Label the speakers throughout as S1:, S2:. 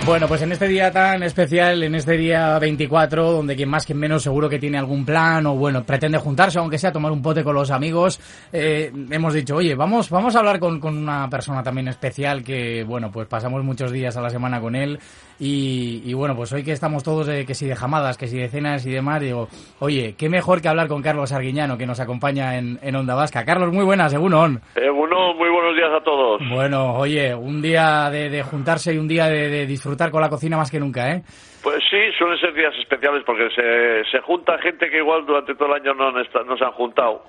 S1: Bueno, pues en este día tan especial, en este día 24, donde quien más, quien menos, seguro que tiene algún plan o, bueno, pretende juntarse, aunque sea tomar un pote con los amigos, hemos dicho, oye, vamos a hablar con una persona también especial que, bueno, pues pasamos muchos días a la semana con él y bueno, pues hoy que estamos todos, que si de jamadas, que si de cenas y demás, digo, oye, qué mejor que hablar con Carlos Arguiñano, que nos acompaña en Onda Vasca. Carlos, muy buenas, Egunon.
S2: Egunon, muy buenos días a todos.
S1: Bueno, oye, un día de juntarse y un día de disfrutar con la cocina más que nunca, ¿eh?
S2: Pues sí, suelen ser días especiales porque se junta gente que igual durante todo el año no se han juntado.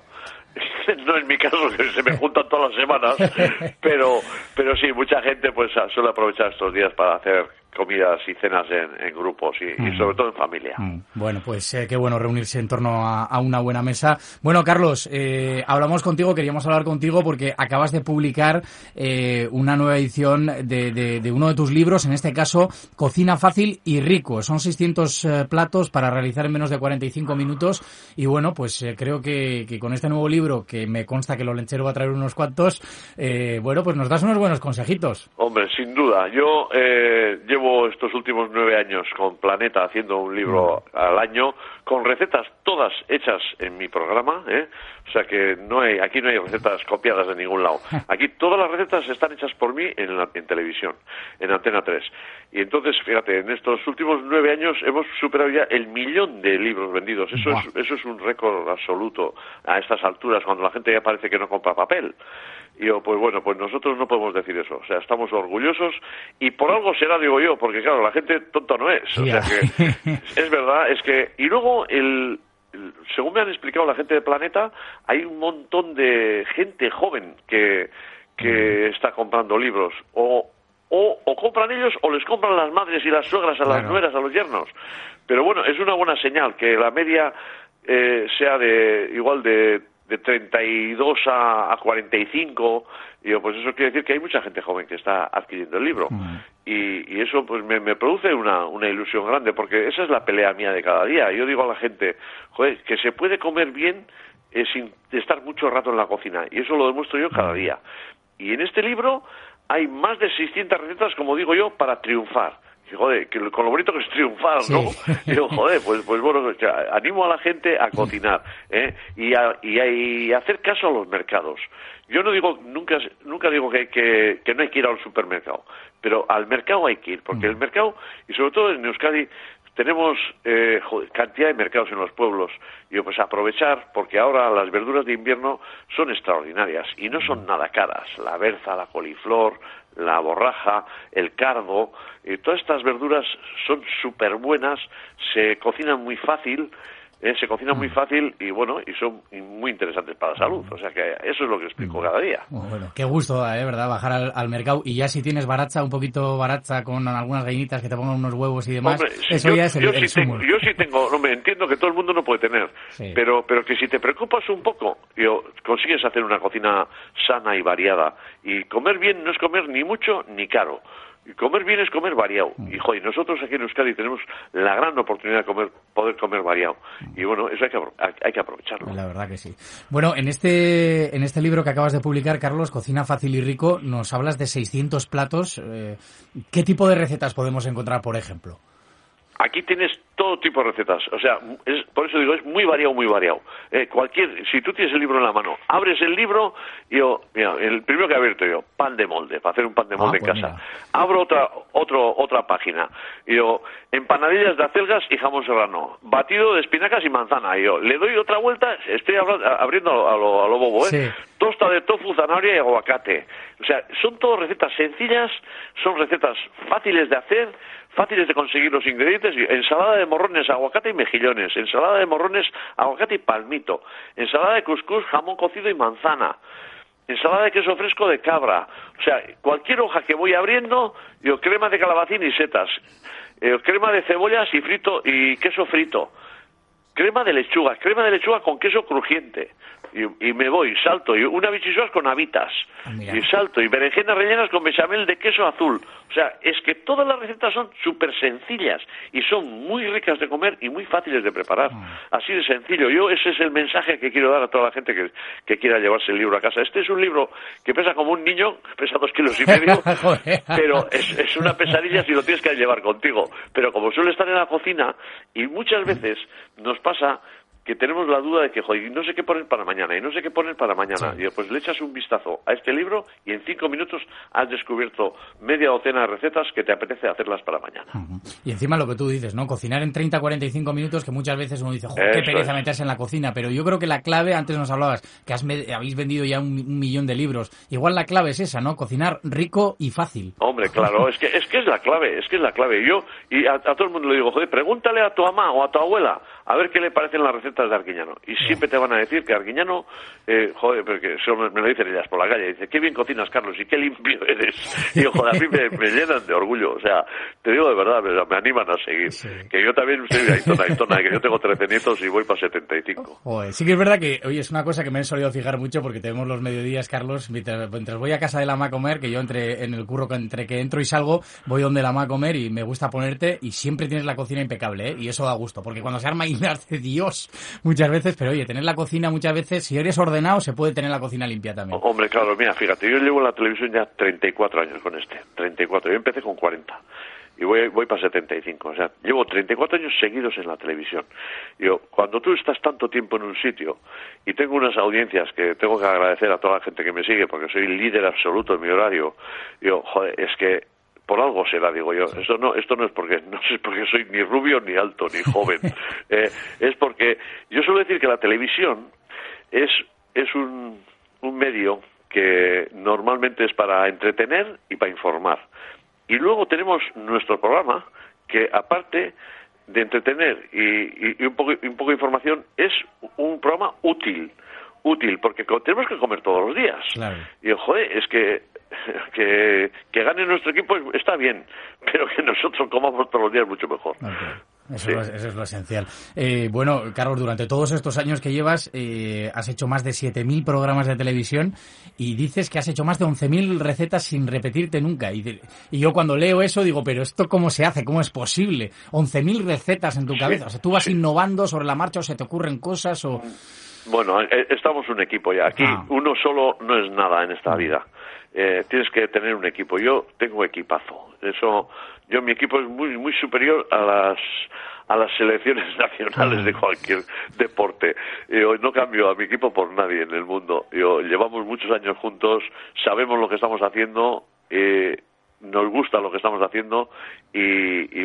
S2: No es mi caso, que se me juntan todas las semanas, pero sí, mucha gente pues suele aprovechar estos días para hacer comidas y cenas en grupos y sobre todo en familia.
S1: Bueno, pues qué bueno reunirse en torno a una buena mesa. Bueno, Carlos, hablamos contigo, queríamos hablar contigo porque acabas de publicar una nueva edición de uno de tus libros, en este caso, Cocina fácil y rico. Son 600 platos para realizar en menos de 45 minutos y bueno, pues creo que con este nuevo libro, que me consta que Lolenchero va a traer unos cuantos, bueno, pues nos das unos buenos consejitos.
S2: Hombre, sin duda. Yo llevo estos últimos 9 años con Planeta haciendo un libro al año con recetas todas hechas en mi programa, o sea que aquí no hay recetas copiadas de ningún lado. Aquí todas las recetas están hechas por mí en televisión, en Antena 3. Y entonces, fíjate, en estos últimos 9 años hemos superado ya el 1.000.000 de libros vendidos. Eso es un récord absoluto a estas alturas, cuando la gente ya parece que no compra papel. Y yo, pues bueno, pues nosotros no podemos decir eso. O sea, estamos orgullosos y por algo será, digo yo, porque claro, la gente tonta no es. O sea que es verdad, es que... Y luego, según me han explicado la gente de Planeta, hay un montón de gente joven que está comprando libros. O compran ellos o les compran las madres y las suegras a las nueras, a los yernos. Pero bueno, es una buena señal que la media sea igual de 32 a 45, y pues eso quiere decir que hay mucha gente joven que está adquiriendo el libro. Y eso pues me produce una ilusión grande, porque esa es la pelea mía de cada día. Yo digo a la gente, joder, que se puede comer bien sin estar mucho rato en la cocina, y eso lo demuestro yo cada día. Y en este libro hay más de 600 recetas, como digo yo, para triunfar. Y, joder, que con lo bonito que es triunfar, ¿no? Sí. Y digo, joder, pues bueno, animo a la gente a cocinar, y a hacer caso a los mercados. Yo no digo, nunca digo que no hay que ir al supermercado, pero al mercado hay que ir, porque el mercado, y sobre todo en Euskadi, tenemos cantidad de mercados en los pueblos, y pues aprovechar, porque ahora las verduras de invierno son extraordinarias y no son nada caras. La berza, la coliflor, la borraja, el cardo, todas estas verduras son súper buenas, se cocinan muy fácil, y bueno, y son muy interesantes para la salud. O sea que eso es lo que explico cada día.
S1: Bueno, qué gusto, ¿verdad? Bajar al mercado, y ya si tienes un poquito baracha con algunas gallinitas que te pongan unos huevos y demás, hombre, eso ya es el sumo.
S2: Yo sí tengo, hombre, entiendo que todo el mundo no puede tener, pero que si te preocupas un poco, consigues hacer una cocina sana y variada. Y comer bien no es comer ni mucho ni caro. Y comer bien es comer variado. Y joder, nosotros aquí en Euskadi tenemos la gran oportunidad de poder comer variado. Y bueno, eso hay que aprovecharlo.
S1: La verdad que sí. Bueno, en este libro que acabas de publicar, Carlos, Cocina fácil y rico, nos hablas de 600 platos. ¿Qué tipo de recetas podemos encontrar, por ejemplo?
S2: Aquí tienes todo tipo de recetas, o sea, por eso digo, es muy variado, muy variado. Si tú tienes el libro en la mano, abres el libro, mira, el primero que he abierto yo, pan de molde, para hacer un pan de molde en casa. Mira. Abro otra página, empanadillas de acelgas y jamón serrano, batido de espinacas y manzana, le doy otra vuelta, estoy abriendo a lo bobo,
S1: Sí.
S2: Tosta de tofu, zanahoria y aguacate. O sea, son todas recetas sencillas, son recetas fáciles de hacer, fáciles de conseguir los ingredientes. Ensalada de morrones, aguacate y mejillones, ensalada de morrones, aguacate y palmito, ensalada de cuscús, jamón cocido y manzana, ensalada de queso fresco de cabra. O sea, cualquier hoja que voy abriendo, crema de calabacín y setas, crema de cebollas y queso frito, crema de lechuga con queso crujiente. y me voy, salto, y una bichisuas con habitas, y salto, y berenjenas rellenas con bechamel de queso azul. O sea, es que todas las recetas son súper sencillas y son muy ricas de comer y muy fáciles de preparar. Así de sencillo. Ese es el mensaje que quiero dar a toda la gente que quiera llevarse el libro a casa. Este es un libro que pesa como un niño, pesa 2,5 kilos, pero es una pesadilla si lo tienes que llevar contigo. Pero como suele estar en la cocina, y muchas veces nos pasa que tenemos la duda de que, joder, no sé qué poner para mañana, y no sé qué poner para mañana. Sí. Y pues le echas un vistazo a este libro y en 5 minutos has descubierto media docena de recetas que te apetece hacerlas para mañana.
S1: Y encima lo que tú dices, ¿no? Cocinar en 30-45 minutos, que muchas veces uno dice, joder, qué pereza meterse en la cocina. Pero yo creo que la clave, antes nos hablabas, que habéis vendido ya un millón de libros. Igual la clave es esa, ¿no? Cocinar rico y fácil.
S2: Hombre, claro, es que es la clave, Yo, y a todo el mundo le digo, joder, pregúntale a tu mamá o a tu abuela a ver qué le parecen las recetas de Arguiñano. Y siempre te van a decir que Arguiñano, joder, porque eso me lo dicen ellas por la calle, dice, qué bien cocinas, Carlos, y qué limpio eres. Y yo, joder, a mí me llenan de orgullo. O sea, te digo de verdad, me animan a seguir. Sí. Que yo también soy de Aitona, que yo tengo 13 nietos y voy para 75.
S1: Joder, sí que es verdad que, oye, es una cosa que me he solido fijar mucho porque tenemos los mediodías, Carlos, mientras voy a casa de la mamá a comer, que yo en el curro, entre que entro y salgo, voy donde la mamá a comer y me gusta ponerte y siempre tienes la cocina impecable, ¿eh? Y eso da gusto, porque cuando se arma de Dios muchas veces, pero oye, tener la cocina muchas veces, si eres ordenado, se puede tener la cocina limpia también.
S2: Hombre, claro, mira, fíjate, yo llevo en la televisión ya 34 años con 34, yo empecé con 40 y voy para 75, o sea, llevo 34 años seguidos en la televisión. Cuando tú estás tanto tiempo en un sitio y tengo unas audiencias que tengo que agradecer a toda la gente que me sigue porque soy líder absoluto en mi horario, joder, es que por algo será, digo yo. Esto no es porque soy ni rubio, ni alto, ni joven. Es porque yo suelo decir que la televisión es un medio que normalmente es para entretener y para informar. Y luego tenemos nuestro programa que, aparte de entretener y un poco de información, es un programa útil, porque tenemos que comer todos los días. Claro. Y joder, es que gane nuestro equipo está bien, pero que nosotros comamos todos los días mucho mejor.
S1: Okay. Eso es lo esencial. Bueno, Carlos, durante todos estos años que llevas, has hecho más de 7.000 programas de televisión y dices que has hecho más de 11.000 recetas sin repetirte nunca. Y yo cuando leo eso digo, pero ¿esto cómo se hace? ¿Cómo es posible? 11.000 recetas en tu cabeza. O sea, ¿tú vas innovando sobre la marcha o se te ocurren cosas o...?
S2: Bueno, estamos un equipo ya. Aquí uno solo no es nada en esta vida. Tienes que tener un equipo. Yo tengo equipazo. Mi equipo es muy muy superior a las selecciones nacionales de cualquier deporte. Yo no cambio a mi equipo por nadie en el mundo. Llevamos muchos años juntos, sabemos lo que estamos haciendo, nos gusta lo que estamos haciendo y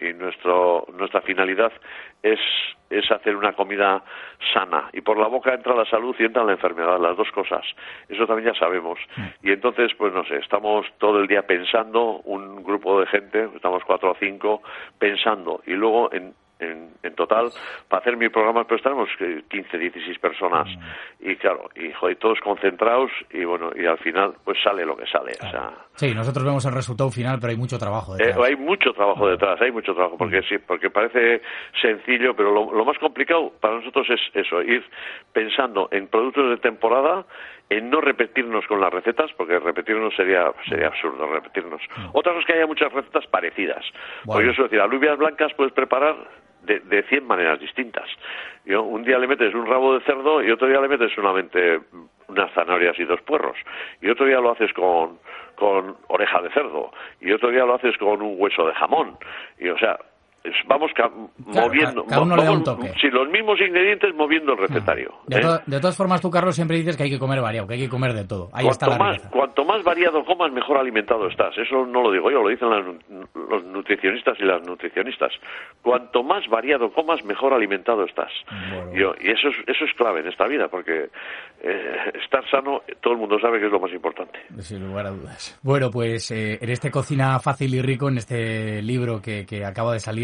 S2: nuestra finalidad es hacer una comida sana, y por la boca entra la salud y entra la enfermedad, las dos cosas. Eso también ya sabemos. Y entonces, pues no sé, estamos todo el día pensando, un grupo de gente, estamos 4 o 5 pensando, y luego en total, para hacer mi programa, pues estaremos 15, 16 personas. Y claro, todos concentrados, y al final, pues sale lo que sale. O sea,
S1: sí, nosotros vemos el resultado final, pero hay mucho trabajo detrás.
S2: Hay mucho trabajo detrás, porque parece sencillo, pero lo más complicado para nosotros es eso, ir pensando en productos de temporada, en no repetirnos con las recetas, porque repetirnos sería absurdo repetirnos. Otra cosa es que haya muchas recetas parecidas. Porque yo suelo decir, alubias blancas puedes preparar de 100 maneras distintas. Un día le metes un rabo de cerdo y otro día le metes solamente unas zanahorias y 2 puerros. Y otro día lo haces con oreja de cerdo. Y otro día lo haces con un hueso de jamón. Y vamos moviendo,
S1: cada uno le da un toque.
S2: Sí, los mismos ingredientes moviendo el recetario.
S1: De todas formas, tú, Carlos, siempre dices que hay que comer variado, que hay que comer de todo. Ahí está la riqueza.
S2: Cuanto más variado comas, mejor alimentado estás. Eso no lo digo yo, lo dicen los nutricionistas y las nutricionistas. Cuanto más variado comas, mejor alimentado estás. Bueno. Y eso es clave en esta vida, porque estar sano, todo el mundo sabe que es lo más importante.
S1: Sin lugar a dudas. Bueno, pues en este Cocina Fácil y Rico, en este libro que acaba de salir,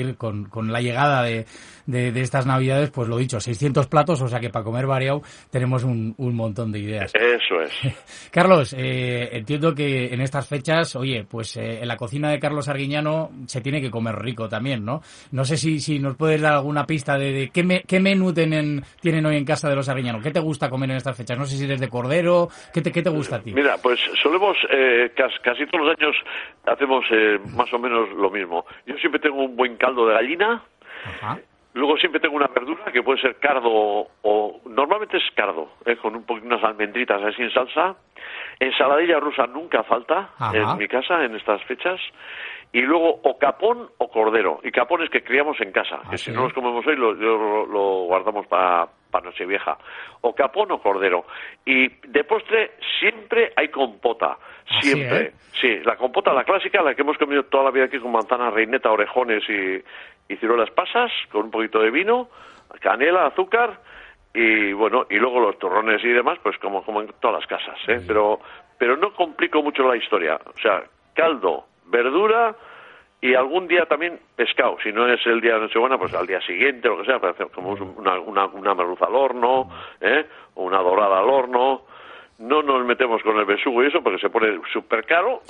S1: hoy con la llegada de estas Navidades, pues lo dicho, 600 platos, o sea que para comer variado tenemos un montón de ideas.
S2: Eso es.
S1: Carlos, entiendo que en estas fechas, oye, pues en la cocina de Carlos Arguiñano se tiene que comer rico también, ¿no? No sé si nos puedes dar alguna pista de qué menú tienen hoy en casa de los Arguiñano. ¿Qué te gusta comer en estas fechas? No sé si eres de cordero, ¿qué te gusta a ti?
S2: Mira, pues solemos, casi todos los años hacemos más o menos lo mismo. Yo siempre tengo un buen caldo de gallina.
S1: Ajá.
S2: Luego siempre tengo una verdura que puede ser cardo o normalmente es cardo, con unas almendritas así en salsa. Ensaladilla rusa nunca falta. Ajá. En mi casa en estas fechas. Y luego o capón o cordero. Y capones que criamos en casa, que si no los comemos hoy lo guardamos para Nochevieja. O capón o cordero. Y de postre siempre hay compota. Siempre. Sí, la compota, la clásica, la que hemos comido toda la vida aquí con manzana, reineta, orejones y ciruelas pasas, con un poquito de vino, canela, azúcar y bueno, y luego los turrones y demás, pues como en todas las casas, pero no complico mucho la historia. O sea, caldo, verdura y algún día también pescado. Si no es el día de Nochebuena, pues al día siguiente, lo que sea, para hacer como una merluza al horno, o una dorada al horno. No nos metemos con el besugo y eso porque se pone súper caro,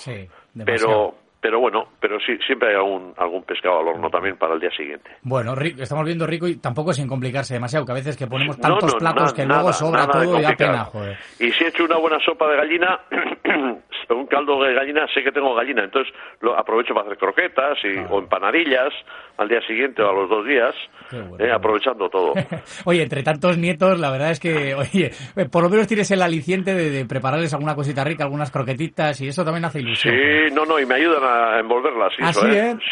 S2: pero bueno, pero sí, siempre hay algún pescado al horno también para el día siguiente.
S1: Bueno, estamos viendo rico y tampoco sin complicarse demasiado, que a veces que ponemos tantos platos que luego sobra todo y da pena, joder.
S2: Y si he hecho una buena sopa de gallina, un caldo de gallina, sé que tengo gallina, entonces lo aprovecho para hacer croquetas o empanadillas al día siguiente o a los 2 días, bueno, aprovechando todo.
S1: Oye, entre tantos nietos, la verdad es que, oye, por lo menos tienes el aliciente de prepararles alguna cosita rica, algunas croquetitas, y eso también hace ilusión.
S2: Sí, no, y me ayudan a envolverlas.
S1: ¿Así,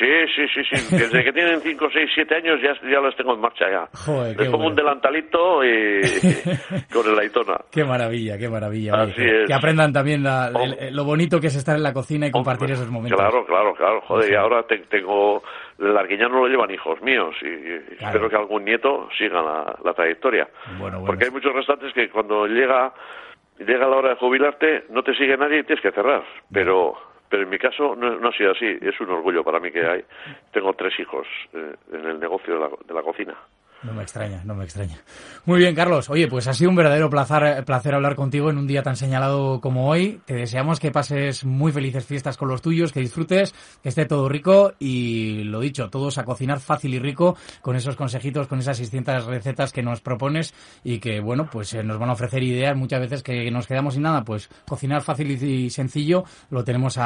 S2: Sí. Desde que tienen 5, 6, 7 años ya las tengo en marcha ya.
S1: Joder,
S2: les pongo un delantalito y con el Aitona.
S1: Qué maravilla.
S2: Así es.
S1: Que aprendan también lo bonito que es estar en la cocina y compartir esos momentos.
S2: Claro. Joder, sí. Y ahora tengo... El Arguiñano lo llevan hijos míos y espero que algún nieto siga la trayectoria.
S1: Bueno.
S2: Porque hay muchos restaurantes que cuando llega la hora de jubilarte no te sigue nadie y tienes que cerrar. Pero en mi caso no ha sido así. Es un orgullo para mí que tengo 3 hijos en el negocio de la cocina.
S1: No me extraña. Muy bien, Carlos. Oye, pues ha sido un verdadero placer hablar contigo en un día tan señalado como hoy. Te deseamos que pases muy felices fiestas con los tuyos, que disfrutes, que esté todo rico y, lo dicho, todos a cocinar fácil y rico con esos consejitos, con esas 600 recetas que nos propones y que, bueno, pues nos van a ofrecer ideas muchas veces que nos quedamos sin nada. Pues cocinar fácil y sencillo lo tenemos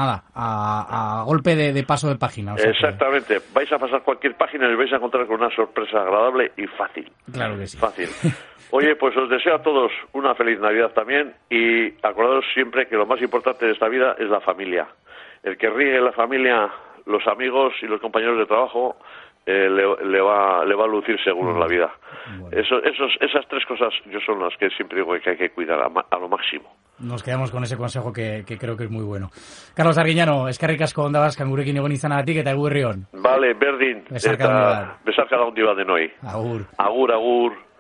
S1: a golpe de paso de página. O sea,
S2: exactamente. Vais a pasar cualquier página y vais a encontrar con una sorpresa agradable y fácil.
S1: Claro que sí.
S2: Fácil. Oye, pues os deseo a todos una feliz Navidad también y acordaos siempre que lo más importante de esta vida es la familia. El que ríe la familia, los amigos y los compañeros de trabajo le va a lucir seguro en la vida. Bueno. Esas 3 cosas son las que siempre digo que hay que cuidar a lo máximo.
S1: Nos quedamos con ese consejo que creo que es muy bueno. Carlos Arguiñano, eskerrik asko ondabaz kangurekin egon izanagatik eta eguberri on.
S2: Vale, berdin.
S1: Besarka cada un
S2: día de noi.
S1: Agur.
S2: Agur.